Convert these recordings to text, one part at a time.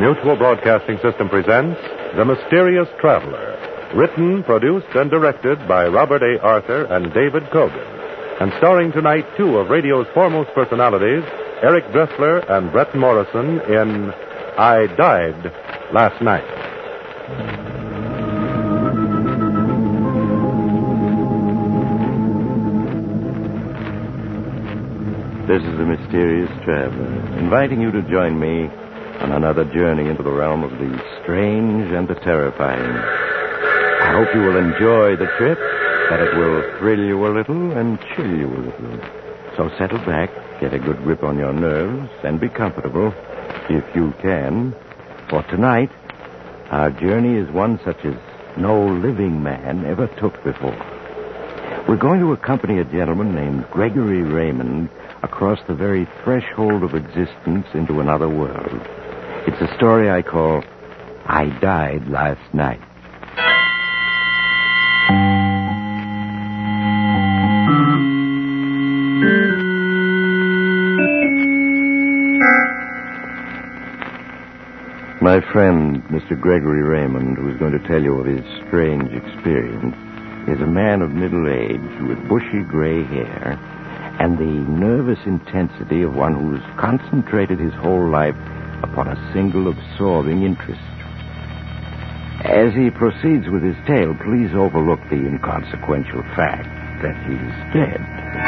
Mutual Broadcasting System presents The Mysterious Traveler, written, produced, and directed by Robert A. Arthur and David Kogan, and starring tonight two of radio's foremost personalities, Eric Dressler and Brett Morrison, in I Died Last Night. This is The Mysterious Traveler, inviting you to join me on another journey into the realm of the strange and the terrifying. I hope you will enjoy the trip, that it will thrill you a little and chill you a little. So settle back, get a good grip on your nerves, and be comfortable, if you can. For tonight, our journey is one such as no living man ever took before. We're going to accompany a gentleman named Gregory Raymond across the very threshold of existence into another world. It's a story I call I Died Last Night. My friend, Mr. Gregory Raymond, who is going to tell you of his strange experience, is a man of middle age with bushy gray hair and the nervous intensity of one who's concentrated his whole life upon a single absorbing interest. As he proceeds with his tale, please overlook the inconsequential fact that he's dead.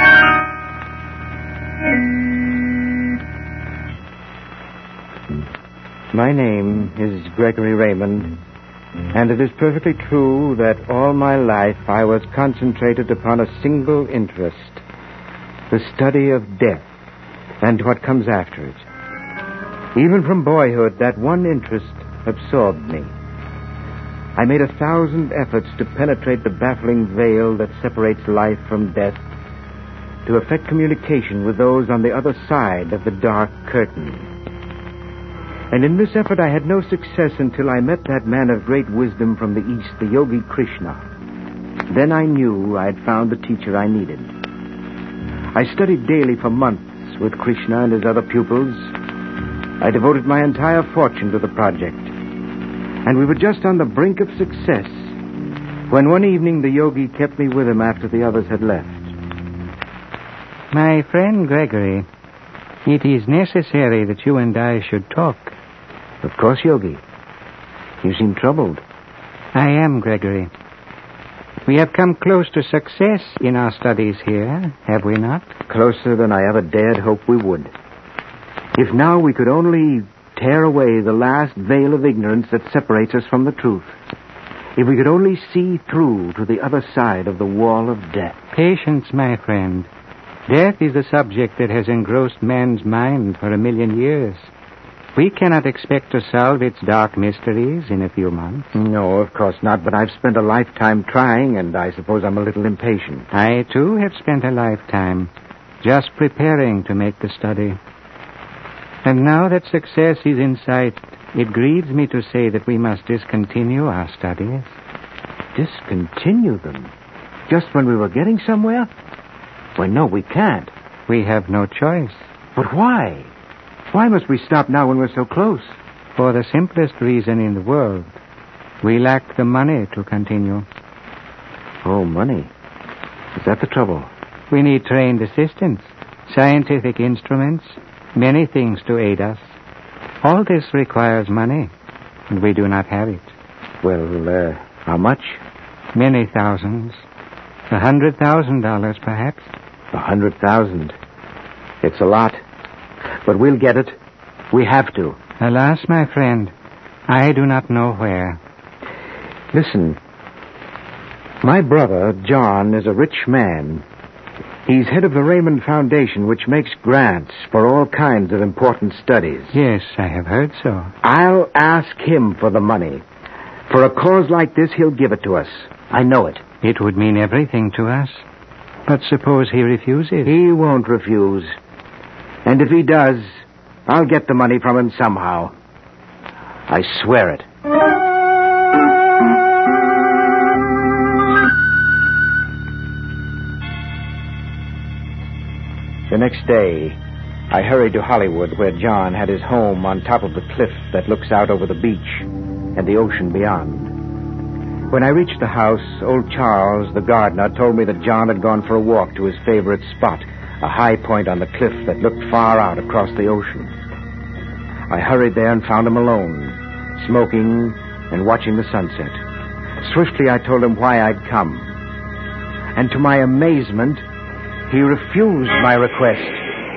My name is Gregory Raymond, and it is perfectly true that all my life I was concentrated upon a single interest, the study of death and what comes after it. Even from boyhood, that one interest absorbed me. I made 1,000 efforts to penetrate the baffling veil that separates life from death, to effect communication with those on the other side of the dark curtain. And in this effort I had no success until I met that man of great wisdom from the East, the Yogi Krishna. Then I knew I had found the teacher I needed. I studied daily for months with Krishna and his other pupils. I devoted my entire fortune to the project. And we were just on the brink of success when one evening the yogi kept me with him after the others had left. My friend Gregory, it is necessary that you and I should talk. Of course, Yogi. You seem troubled. I am, Gregory. We have come close to success in our studies here, have we not? Closer than I ever dared hope we would. If now we could only tear away the last veil of ignorance that separates us from the truth. If we could only see through to the other side of the wall of death. Patience, my friend. Death is a subject that has engrossed man's mind for 1,000,000 years. We cannot expect to solve its dark mysteries in a few months. No, of course not, but I've spent a lifetime trying, and I suppose I'm a little impatient. I, too, have spent a lifetime just preparing to make the study. And now that success is in sight, it grieves me to say that we must discontinue our studies. Discontinue them? Just when we were getting somewhere? Why, no, we can't. We have no choice. But why? Why must we stop now when we're so close? For the simplest reason in the world. We lack the money to continue. Oh, money. Is that the trouble? We need trained assistants, scientific instruments, many things to aid us. All this requires money, and we do not have it. Well, how much? Many thousands. $100,000, perhaps. 100,000. It's a lot. But we'll get it. We have to. Alas, my friend, I do not know where. Listen. My brother, John, is a rich man. He's head of the Raymond Foundation, which makes grants for all kinds of important studies. Yes, I have heard so. I'll ask him for the money. For a cause like this, he'll give it to us. I know it. It would mean everything to us. But suppose he refuses? He won't refuse. And if he does, I'll get the money from him somehow. I swear it. The next day, I hurried to Hollywood, where John had his home on top of the cliff that looks out over the beach and the ocean beyond. When I reached the house, old Charles, the gardener, told me that John had gone for a walk to his favorite spot, a high point on the cliff that looked far out across the ocean. I hurried there and found him alone, smoking and watching the sunset. Swiftly, I told him why I'd come. And to my amazement, he refused my request.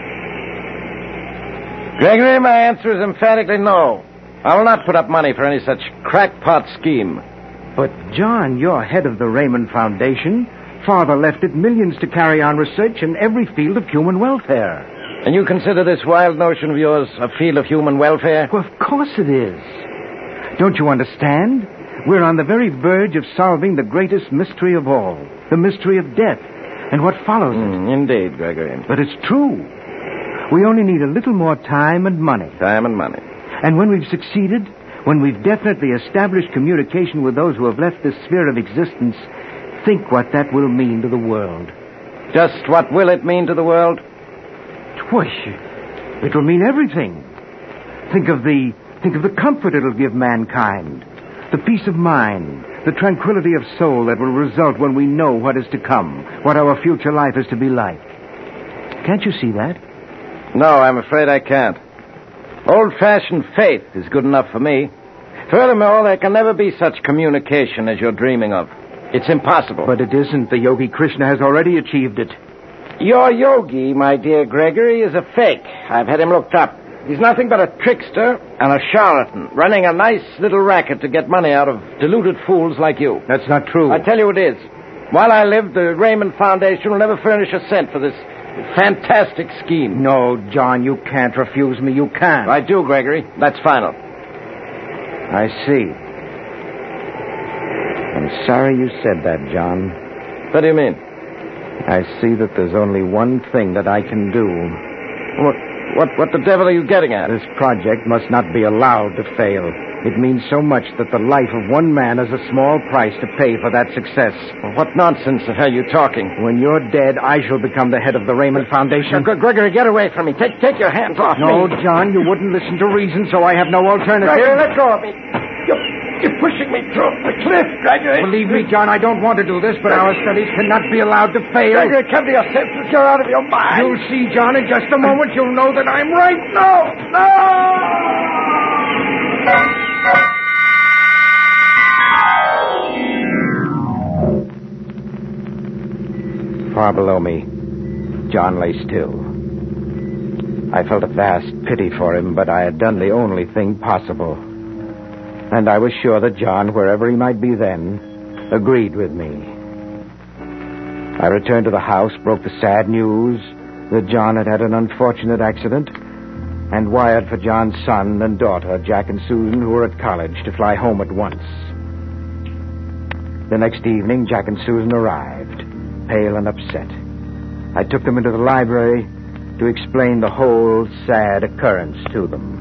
Gregory, my answer is emphatically no. I will not put up money for any such crackpot scheme. But, John, you're head of the Raymond Foundation. Father left it millions to carry on research in every field of human welfare. And you consider this wild notion of yours a field of human welfare? Well, of course it is. Don't you understand? We're on the very verge of solving the greatest mystery of all, the mystery of death, and what follows it. Indeed, Gregory. But it's true. We only need a little more time and money. Time and money. And when we've succeeded, when we've definitely established communication with those who have left this sphere of existence, think what that will mean to the world. Just what will it mean to the world? Why, it will mean everything. Think of the comfort it'll give mankind, the peace of mind, the tranquility of soul that will result when we know what is to come, what our future life is to be like. Can't you see that? No, I'm afraid I can't. Old-fashioned faith is good enough for me. Furthermore, there can never be such communication as you're dreaming of. It's impossible. But it isn't. The Yogi Krishna has already achieved it. Your yogi, my dear Gregory, is a fake. I've had him looked up. He's nothing but a trickster and a charlatan, running a nice little racket to get money out of deluded fools like you. That's not true. I tell you it is. While I live, the Raymond Foundation will never furnish a cent for this fantastic scheme. No, John, you can't refuse me. You can't. I do, Gregory. That's final. I see. I'm sorry you said that, John. What do you mean? I see that there's only one thing that I can do. What the devil are you getting at? This project must not be allowed to fail. It means so much that the life of one man is a small price to pay for that success. Well, what nonsense are you talking? When you're dead, I shall become the head of the Raymond Foundation. Gregory, get away from me. Take your hands off me. No, John, you wouldn't listen to reason, so I have no alternative. Gregory, let go of me. You're pushing me through the cliff, Gregory. Believe me, John, I don't want to do this, but our studies cannot be allowed to fail. Gregory, come to your senses. You're out of your mind. You'll see, John, in just a moment you'll know that I'm right. No! Far below me, John lay still. I felt a vast pity for him, but I had done the only thing possible. And I was sure that John, wherever he might be then, agreed with me. I returned to the house, broke the sad news that John had had an unfortunate accident, and wired for John's son and daughter, Jack and Susan, who were at college, to fly home at once. The next evening, Jack and Susan arrived, pale and upset. I took them into the library to explain the whole sad occurrence to them.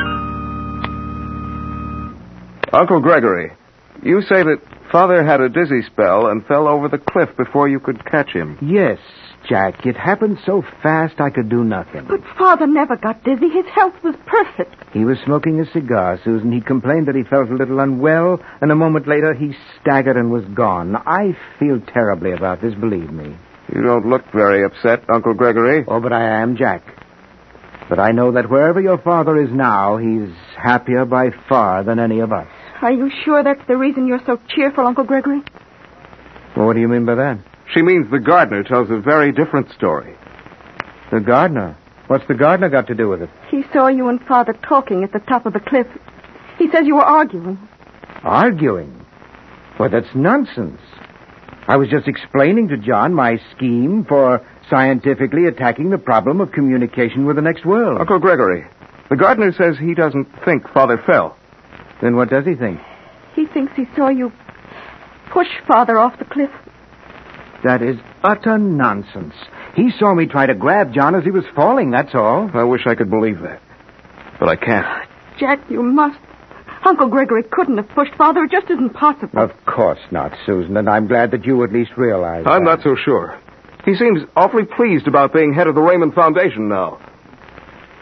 Uncle Gregory, you say that Father had a dizzy spell and fell over the cliff before you could catch him. Yes, Jack. It happened so fast I could do nothing. But Father never got dizzy. His health was perfect. He was smoking a cigar, Susan. He complained that he felt a little unwell, and a moment later he staggered and was gone. I feel terribly about this, believe me. You don't look very upset, Uncle Gregory. Oh, but I am, Jack. But I know that wherever your father is now, he's happier by far than any of us. Are you sure that's the reason you're so cheerful, Uncle Gregory? Well, what do you mean by that? She means the gardener tells a very different story. The gardener? What's the gardener got to do with it? He saw you and Father talking at the top of the cliff. He says you were arguing. Arguing? Well, that's nonsense. I was just explaining to John my scheme for scientifically attacking the problem of communication with the next world. Uncle Gregory, the gardener says he doesn't think Father fell. Then what does he think? He thinks he saw you push Father off the cliff. That is utter nonsense. He saw me try to grab John as he was falling, that's all. I wish I could believe that. But I can't. Jack, you must. Uncle Gregory couldn't have pushed Father. It just isn't possible. Of course not, Susan, and I'm glad that you at least realize I'm that. not so sure. He seems awfully pleased about being head of the Raymond Foundation now.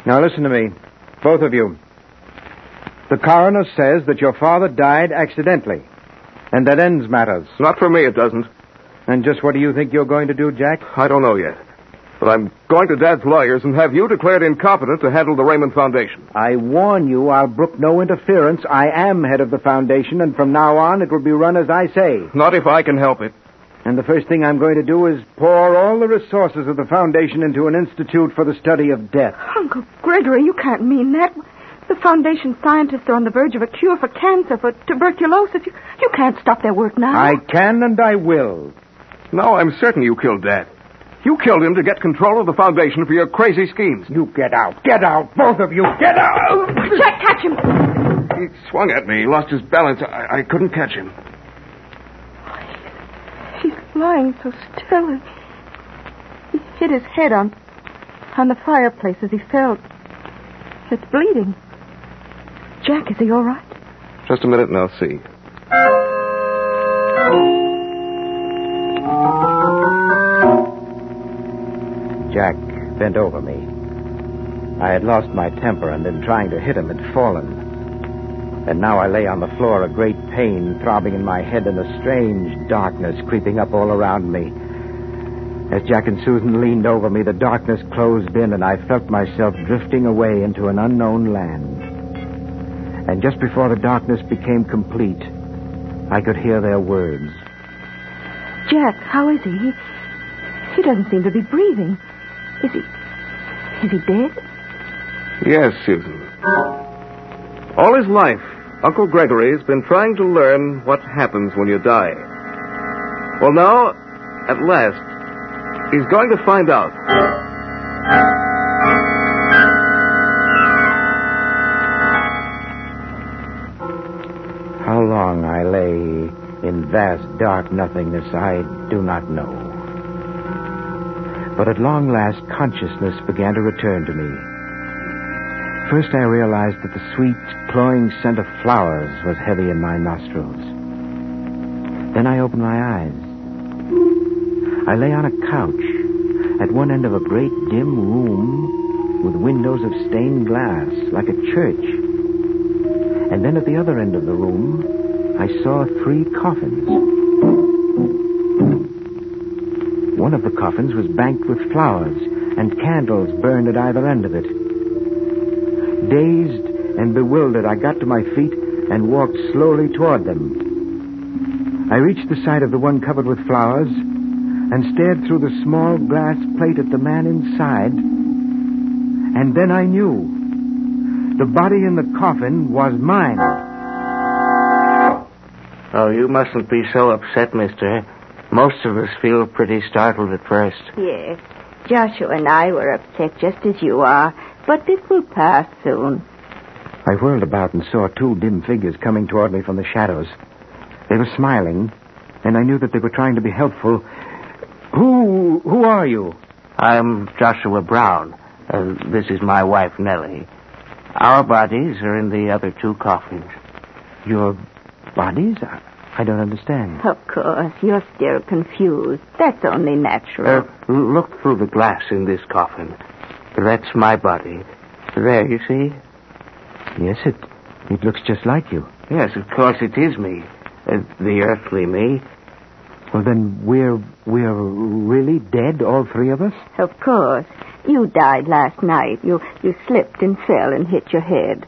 Now listen to me, both of you. The coroner says that your father died accidentally, and that ends matters. Not for me, it doesn't. And just what do you think you're going to do, Jack? I don't know yet. But I'm going to Dad's lawyers and have you declared incompetent to handle the Raymond Foundation. I warn you, I'll brook no interference. I am head of the foundation, and from now on it will be run as I say. Not if I can help it. And the first thing I'm going to do is pour all the resources of the foundation into an institute for the study of death. Uncle Gregory, you can't mean that. The foundation scientists are on the verge of a cure for cancer, for tuberculosis. You can't stop their work now. I can and I will. No, I'm certain you killed Dad. You killed him to get control of the foundation for your crazy schemes. You get out. Get out, both of you. Get out! Jack, catch him. He swung at me. He lost his balance. I couldn't catch him. He's lying so still. He hit his head on the fireplace as he fell. It's bleeding. Jack, is he all right? Just a minute and I'll see. Jack bent over me. I had lost my temper and in trying to hit him had fallen. And now I lay on the floor, a great pain throbbing in my head and a strange darkness creeping up all around me. As Jack and Susan leaned over me, the darkness closed in and I felt myself drifting away into an unknown land. And just before the darkness became complete, I could hear their words. Jack, how is he? He doesn't seem to be breathing. Is he dead? Yes, Susan. All his life, Uncle Gregory's been trying to learn what happens when you die. Well, now, at last, he's going to find out. How long I lay in vast dark nothingness, I do not know. But at long last, consciousness began to return to me. First, I realized that the sweet, cloying scent of flowers was heavy in my nostrils. Then I opened my eyes. I lay on a couch at one end of a great dim room with windows of stained glass, like a church. And then at the other end of the room, I saw 3 coffins. One of the coffins was banked with flowers, and candles burned at either end of it. Dazed and bewildered, I got to my feet and walked slowly toward them. I reached the side of the one covered with flowers and stared through the small glass plate at the man inside. And then I knew. The body in the coffin was mine. Oh, you mustn't be so upset, mister. Most of us feel pretty startled at first. Yes. Joshua and I were upset just as you are, but this will pass soon. I whirled about and saw 2 dim figures coming toward me from the shadows. They were smiling, and I knew that they were trying to be helpful. Who are you? I'm Joshua Brown. This is my wife, Nellie. Our bodies are in the other 2 coffins. Your bodies? I don't understand. Of course, you're still confused. That's only natural. Look through the glass in this coffin. That's my body. There, you see? Yes, it looks just like you. Yes, of course it is me. The earthly me. Well, then we're really dead, all 3 of us? Of course. You died last night. You slipped and fell and hit your head.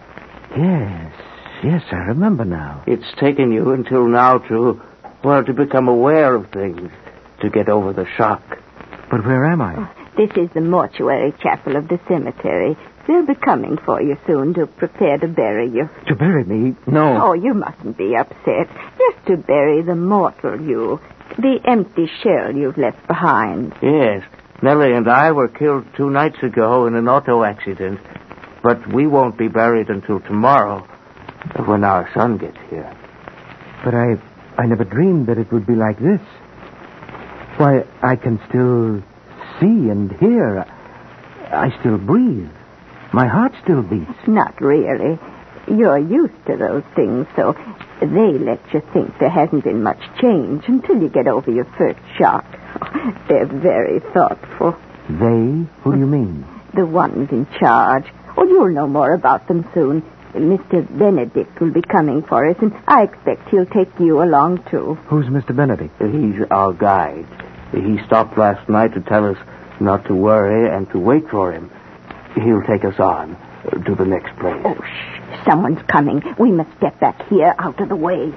Yes, I remember now. It's taken you until now to become aware of things, to get over the shock. But where am I? Oh, this is the mortuary chapel of the cemetery. They'll be coming for you soon to prepare to bury you. To bury me? No. Oh, you mustn't be upset. Just to bury the mortal you. The empty shell you've left behind. Yes. Nellie and I were killed 2 nights ago in an auto accident. But we won't be buried until tomorrow, when our son gets here. But I never dreamed that it would be like this. Why, I can still see and hear. I still breathe. My heart still beats. Not really. You're used to those things, so they let you think there hasn't been much change until you get over your first shock. They're very thoughtful. They? Who do you mean? the ones in charge. Oh, you'll know more about them soon. Mr. Benedict will be coming for us, and I expect he'll take you along, too. Who's Mr. Benedict? He's our guide. He stopped last night to tell us not to worry and to wait for him. He'll take us on to the next place. Oh, shh. Someone's coming. We must get back here out of the way.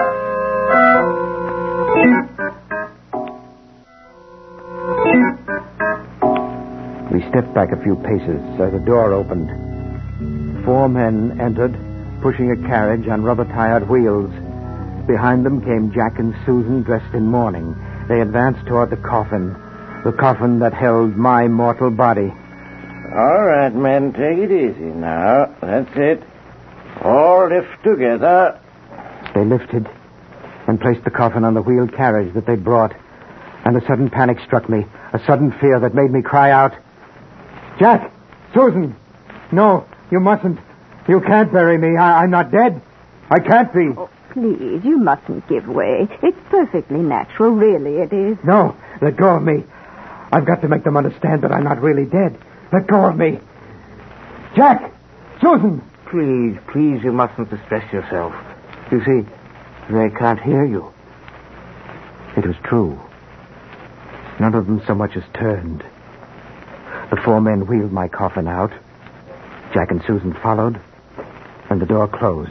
We stepped back a few paces as the door opened. 4 men entered, pushing a carriage on rubber-tired wheels. Behind them came Jack and Susan, dressed in mourning. They advanced toward the coffin that held my mortal body. All right, men, take it easy now. That's it. All lift together. They lifted and placed the coffin on the wheeled carriage that they'd brought. And a sudden panic struck me, a sudden fear that made me cry out, "Jack! Susan! No, you mustn't. You can't bury me. I'm not dead. I can't be." Oh, please, you mustn't give way. It's perfectly natural, really it is. No, let go of me. I've got to make them understand that I'm not really dead. Let go of me. Jack! Susan! Please, you mustn't distress yourself. You see, they can't hear you. It was true. None of them so much as turned. The 4 men wheeled my coffin out. Jack and Susan followed, and the door closed.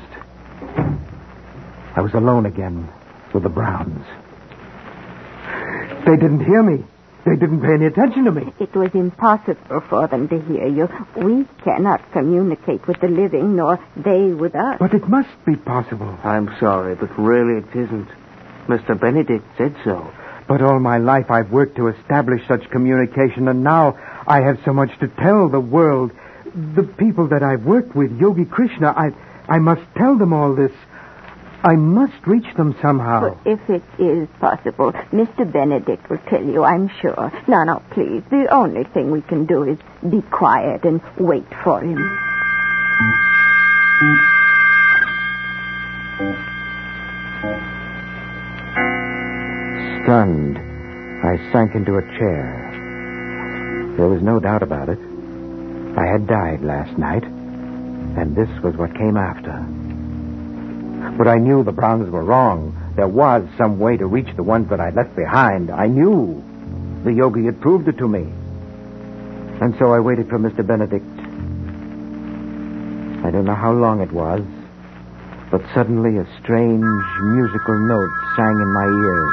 I was alone again with the Browns. They didn't hear me. They didn't pay any attention to me. It was impossible for them to hear you. We cannot communicate with the living, nor they with us. But it must be possible. I'm sorry, but really it isn't. Mr. Benedict said so. But all my life I've worked to establish such communication, and now I have so much to tell the world. The people that I've worked with, Yogi Krishna, I must tell them all this. I must reach them somehow. But if it is possible, Mr. Benedict will tell you, I'm sure. Now, please, the only thing we can do is be quiet and wait for him. Stunned, I sank into a chair. There was no doubt about it. I had died last night, and this was what came after. But I knew the Browns were wrong. There was some way to reach the ones that I'd left behind. I knew. The yogi had proved it to me. And so I waited for Mr. Benedict. I don't know how long it was, but suddenly a strange musical note sang in my ears.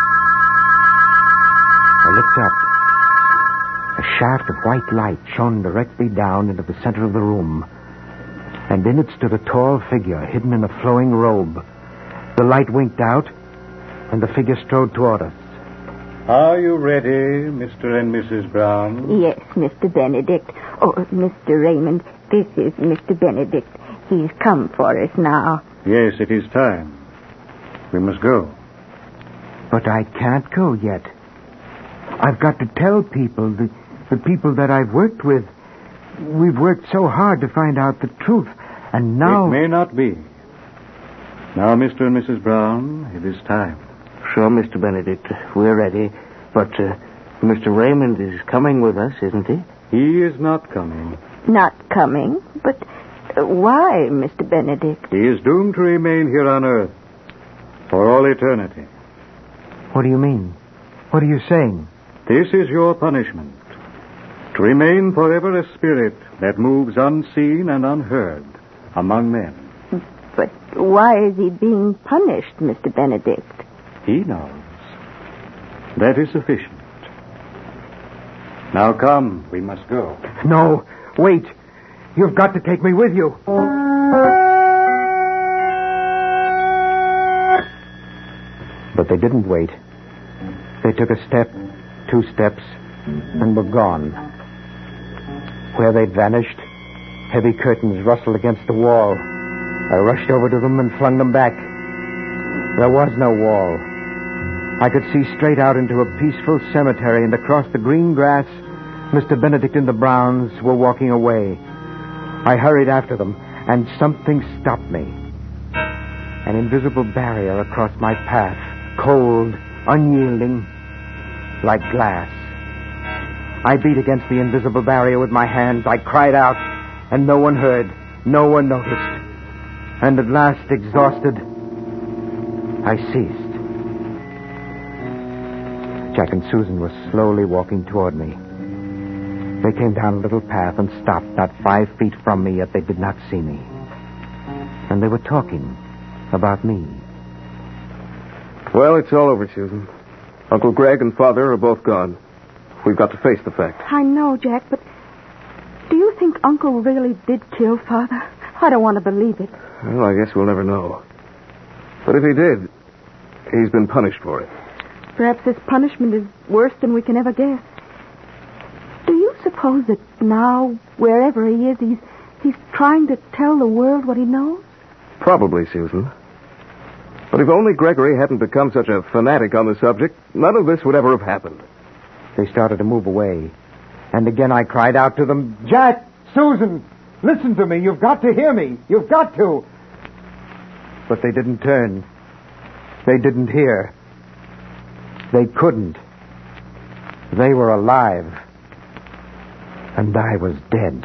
I looked up. A shaft of white light shone directly down into the center of the room. And in it stood a tall figure hidden in a flowing robe. The light winked out, and the figure strode toward us. Are you ready, Mr. and Mrs. Brown? Yes, Mr. Benedict. Oh, Mr. Raymond, this is Mr. Benedict. He's come for us now. Yes, it is time. We must go. But I can't go yet. I've got to tell people, the people that I've worked with. We've worked so hard to find out the truth, and now... It may not be. Now, Mr. and Mrs. Brown, it is time. Sure, Mr. Benedict, we're ready. But Mr. Raymond is coming with us, isn't he? He is not coming. Not coming? But why, Mr. Benedict? He is doomed to remain here on Earth for all eternity. What do you mean? What are you saying? This is your punishment. To remain forever a spirit that moves unseen and unheard among men. But why is he being punished, Mr. Benedict? He knows. That is sufficient. Now come, we must go. No, wait. You've got to take me with you. But they didn't wait. They took a step, 2 steps, and were gone. Where they'd vanished, heavy curtains rustled against the wall. I rushed over to them and flung them back. There was no wall. I could see straight out into a peaceful cemetery, and across the green grass, Mr. Benedict and the Browns were walking away. I hurried after them, and something stopped me. An invisible barrier across my path, cold, unyielding, like glass. I beat against the invisible barrier with my hands. I cried out, and no one heard. No one noticed. And at last, exhausted, I ceased. Jack and Susan were slowly walking toward me. They came down a little path and stopped not 5 feet from me, yet they did not see me. And they were talking about me. Well, it's all over, Susan. Uncle Greg and Father are both gone. We've got to face the fact. I know, Jack, but do you think Uncle really did kill Father? I don't want to believe it. Well, I guess we'll never know. But if he did, he's been punished for it. Perhaps this punishment is worse than we can ever guess. Do you suppose that now, wherever he is, he's trying to tell the world what he knows? Probably, Susan. But if only Gregory hadn't become such a fanatic on the subject, none of this would ever have happened. They started to move away. And again I cried out to them, Jack, Susan, listen to me. You've got to hear me. You've got to. But they didn't turn. They didn't hear. They couldn't. They were alive. And I was dead.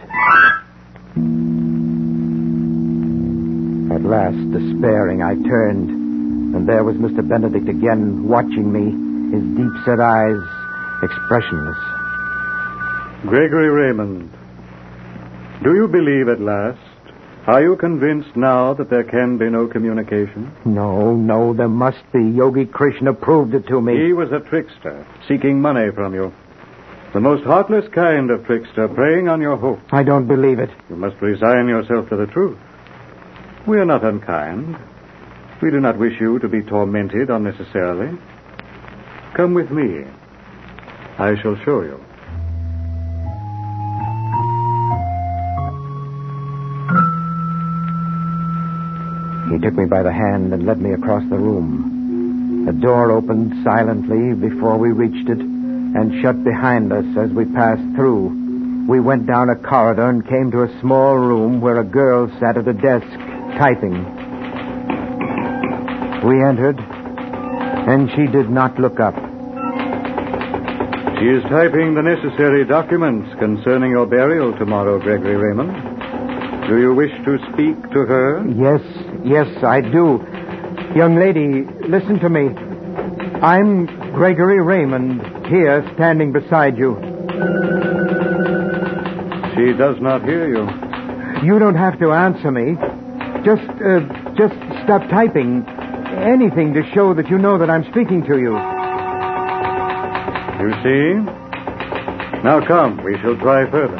At last, despairing, I turned, and there was Mr. Benedict again, watching me, his deep-set eyes expressionless. Gregory Raymond, do you believe at last? Are you convinced now that there can be no communication? No, there must be. Yogi Krishna proved it to me. He was a trickster, seeking money from you. The most heartless kind of trickster, preying on your hope. I don't believe it. You must resign yourself to the truth. We are not unkind. We do not wish you to be tormented unnecessarily. Come with me. I shall show you. He took me by the hand and led me across the room. A door opened silently before we reached it and shut behind us as we passed through. We went down a corridor and came to a small room where a girl sat at a desk, typing. We entered, and she did not look up. She is typing the necessary documents concerning your burial tomorrow, Gregory Raymond. Do you wish to speak to her? Yes, I do. Young lady, listen to me. I'm Gregory Raymond, here standing beside you. She does not hear you. You don't have to answer me. Just stop typing. Anything to show that you know that I'm speaking to you. You see? Now come, we shall try further.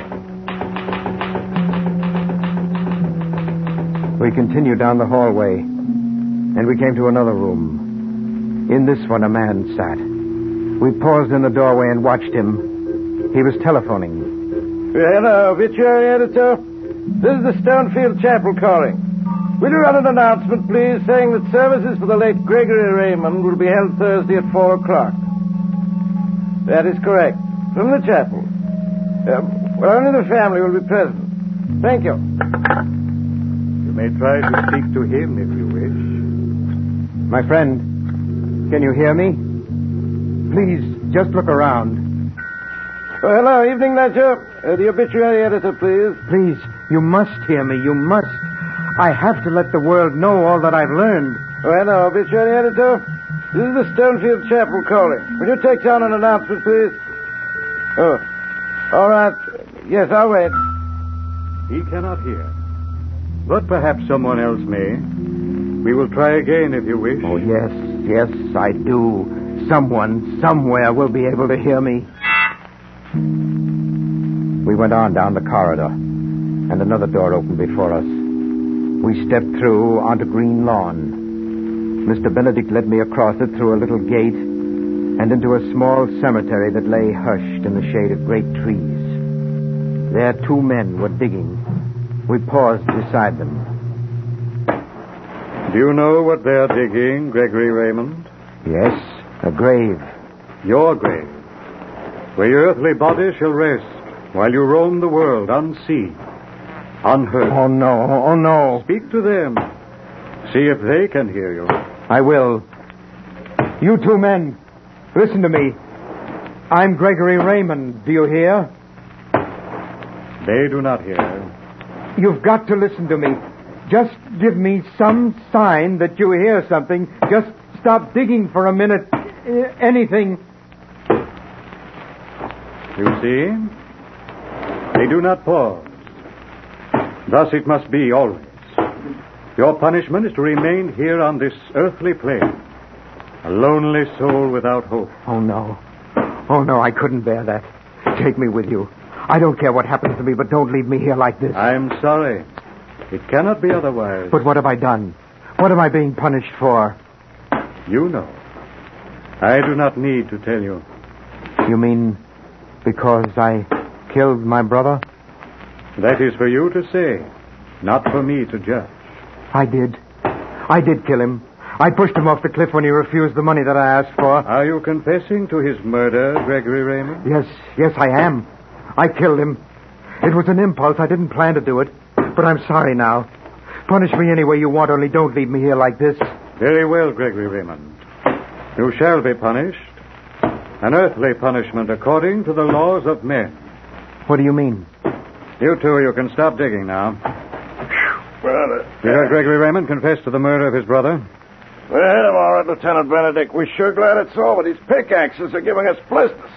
We continued down the hallway, and we came to another room. In this one, a man sat. We paused in the doorway and watched him. He was telephoning. Hello, obituary editor. This is the Stonefield Chapel calling. Will you run an announcement, please, saying that services for the late Gregory Raymond will be held Thursday at 4 o'clock? That is correct. From the chapel. Well, only the family will be present. Thank you. You may try to speak to him if you wish. My friend, can you hear me? Please, just look around. Oh, hello, evening ledger. The obituary editor, please. Please, you must hear me. You must. I have to let the world know all that I've learned. Oh, hello, obituary editor. This is the Stonefield Chapel calling. Will you take down an announcement, please? Oh, all right. Yes, I'll wait. He cannot hear. But perhaps someone else may. We will try again if you wish. Oh, yes, I do. Someone, somewhere will be able to hear me. We went on down the corridor, and another door opened before us. We stepped through onto green lawn. Mr. Benedict led me across it through a little gate and into a small cemetery that lay hushed in the shade of great trees. There 2 men were digging. We paused beside them. Do you know what they are digging, Gregory Raymond? Yes, a grave. Your grave, where your earthly body shall rest while you roam the world unseen, unheard. Oh, no. Speak to them. See if they can hear you. I will. You 2 men, listen to me. I'm Gregory Raymond. Do you hear? They do not hear. You've got to listen to me. Just give me some sign that you hear something. Just stop digging for a minute. Anything. You see? They do not pause. Thus it must be always. Your punishment is to remain here on this earthly plane. A lonely soul without hope. Oh, no. Oh, no, I couldn't bear that. Take me with you. I don't care what happens to me, but don't leave me here like this. I'm sorry. It cannot be otherwise. But what have I done? What am I being punished for? You know. I do not need to tell you. You mean because I killed my brother? That is for you to say, not for me to judge. I did. I did kill him. I pushed him off the cliff when he refused the money that I asked for. Are you confessing to his murder, Gregory Raymond? Yes, I am. I killed him. It was an impulse. I didn't plan to do it. But I'm sorry now. Punish me any way you want, only don't leave me here like this. Very well, Gregory Raymond. You shall be punished. An earthly punishment according to the laws of men. What do you mean? You two, you can stop digging now. Well, You heard Gregory Raymond confess to the murder of his brother? we hit him all right, Lieutenant Benedict. We're sure glad it's over. These pickaxes are giving us blisters.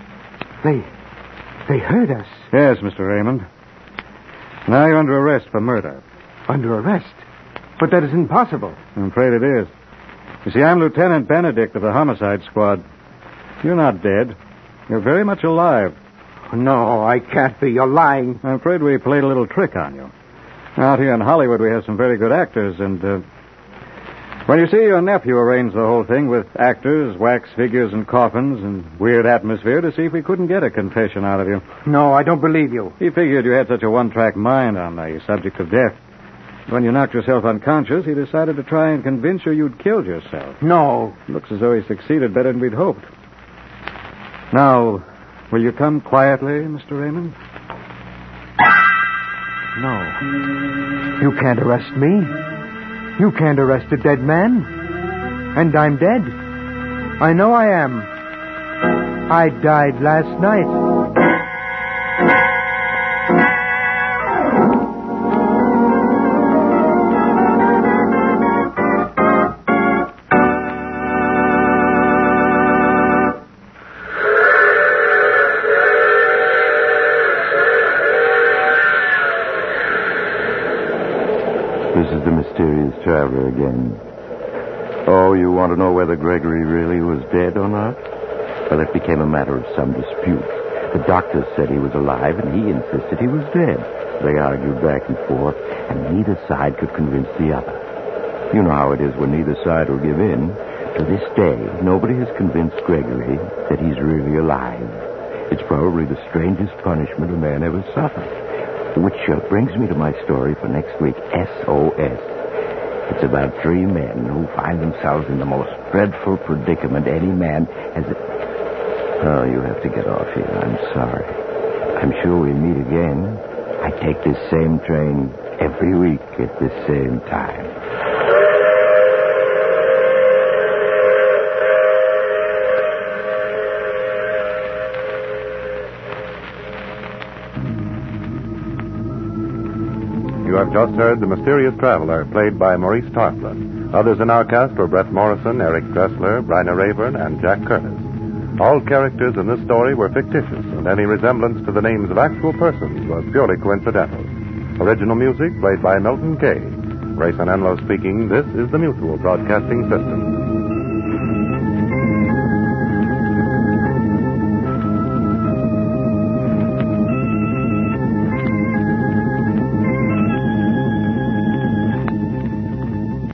They heard us. Yes, Mr. Raymond. Now you're under arrest for murder. Under arrest? But that is impossible. I'm afraid it is. You see, I'm Lieutenant Benedict of the Homicide Squad. You're not dead. You're very much alive. No, I can't be. You're lying. I'm afraid we played a little trick on you. Out here in Hollywood, we have some very good actors, and, well, you see, your nephew arranged the whole thing with actors, wax figures, and coffins, and weird atmosphere to see if we couldn't get a confession out of you. No, I don't believe you. He figured you had such a one-track mind on the subject of death. When you knocked yourself unconscious, he decided to try and convince you you'd killed yourself. No. Looks as though he succeeded better than we'd hoped. Now, will you come quietly, Mr. Raymond? No. You can't arrest me. You can't arrest a dead man. And I'm dead. I know I am. I died last night. This is the mysterious traveler again. Oh, you want to know whether Gregory really was dead or not? Well, it became a matter of some dispute. The doctors said he was alive, and he insisted he was dead. They argued back and forth, and neither side could convince the other. You know how it is when neither side will give in. To this day, nobody has convinced Gregory that he's really alive. It's probably the strangest punishment a man ever suffered. Which brings me to my story for next week, SOS. It's about three men who find themselves in the most dreadful predicament any man has... Oh, you have to get off here. I'm sorry. I'm sure we'll meet again. I take this same train every week at this same time. You have just heard The Mysterious Traveler, played by Maurice Tarplin. Others in our cast were Brett Morrison, Eric Dressler, Bryna Rayburn, and Jack Curtis. All characters in this story were fictitious, and any resemblance to the names of actual persons was purely coincidental. Original music played by Milton Kay. Grayson Enlow speaking. This is the Mutual Broadcasting System.